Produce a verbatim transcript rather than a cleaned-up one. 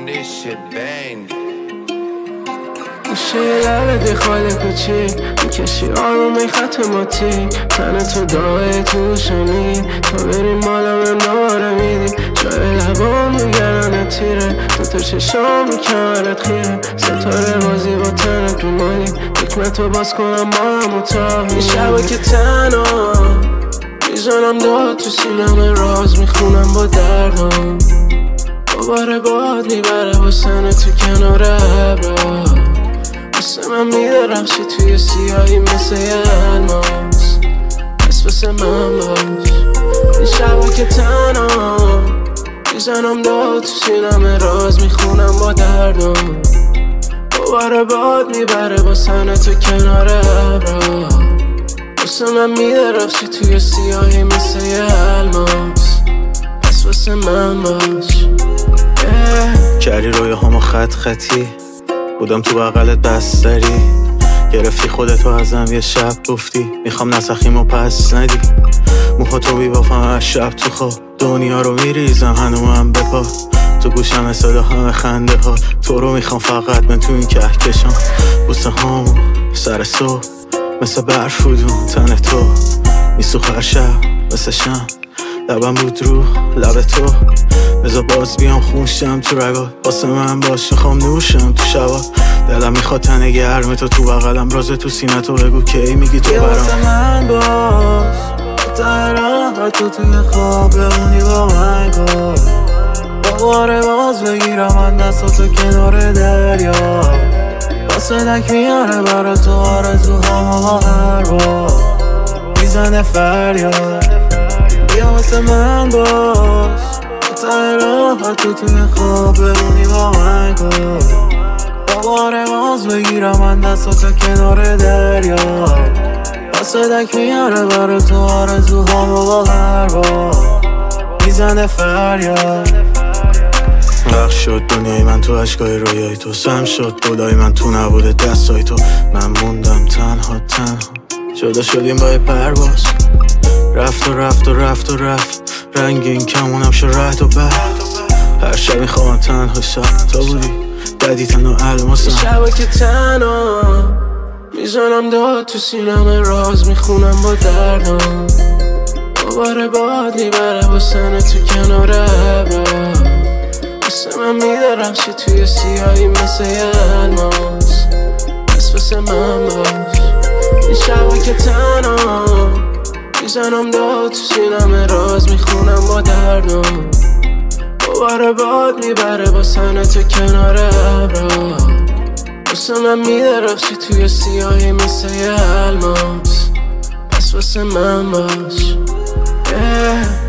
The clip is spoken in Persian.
this shit bang. میشه یه لبه خاله کوچیک میکشی آرومی خط ماتی تنه تو داغه توشنی تا بری مالم امداره میدی جای لبام میگرانه تیره تو تو چشام میکمرت خیره ستاره بازی با تنه تو مالی حکمتو باز کنم با هم اتاق این شبا که تنها میزنم داد تو سینم راز میخونم با دردم دوباره باد میبره با سنه تو کنار ابرا واسه من میدرخشی توی سیاهی مثل یه الماس پس واسه من باش این شبا که تنها میزنم داد تو سینم راز میخونم با دردم دوباره باد میبره با سنه تو کنار ابرا واسه من میدرخشی توی سیاهی مثل یه الماس پس واسه من باش کردی روی همو خط خطی بودم تو بغلت بستری گرفتی خودتو ازم یه شب گفتی میخوام نسخیمو پس ندی موها تو بیبافم از شب تو خواب دنیا رو میریزم هنومم بپا تو گوشم صدا همه خنده ها تو رو میخوام فقط من تو این کهکشان بوسه هامو سر صبح مثل برفودون تن تو میسوخ هر شب مثل شم لبم بود رو لب تو بذار باز بیام خونشم تو رگات واسه من باشه خوام نوشم تو شبا دلم میخواد تنه گرم تو تو بغلم راز تو سینه تو بگو کی میگی تو برام واسه من باش تا راحت تو توی خواب بمونی با من کن دوباره باز بگیرم من دستاتو کنار دریا واسه دک میاره برا تو آرزوهامو با هر بار میزنه فریاد بیا واسه من باش تا راحت تو توی خواب بمونی با من کن دوباره باز بگیرم من دستاتو کنار دریا واسه دک میاره برا تو آرزوهامو با هر بار میزنه فریاد غرق شد دنیای من تو اشکای رویای تو سم شد بودای من تو نبوده دستای تو من موندم تنها تنها جدا شدیم با یه پرواز رفت و رفت و رفت و رفت رنگین کمونم شد رهد و بر هر شب میخوام تنها شب تا بودی ددی تن و الماسم شبا که تنها میزنم داد تو سینم راز میخونم با دردم دوباره باد میبره با سنه تو کنار ابرا واسه من میدرخشی توی سیاهی مثل یه الماس پس واسه من باش این شبا که تنها میزنم داد تو سینم راز میخونم با دردم دوباره باد میبره با سنه تو کنار ابرا واسه من میدرخشی توی سیاهی مثل یه الماس پس واسه من باش yeah.